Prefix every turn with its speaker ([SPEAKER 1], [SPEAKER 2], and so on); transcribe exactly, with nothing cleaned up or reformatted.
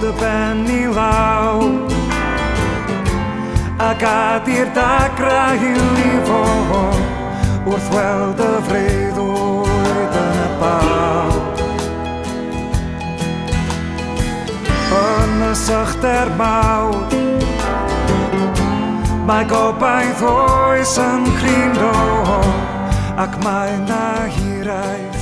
[SPEAKER 1] dy ben I law a gad i'r dagra I lifo wrth weld y freuddwyd yn y baw. Yn y sychder mawr mae gobaith oes yn crindo ac mae na hiraeth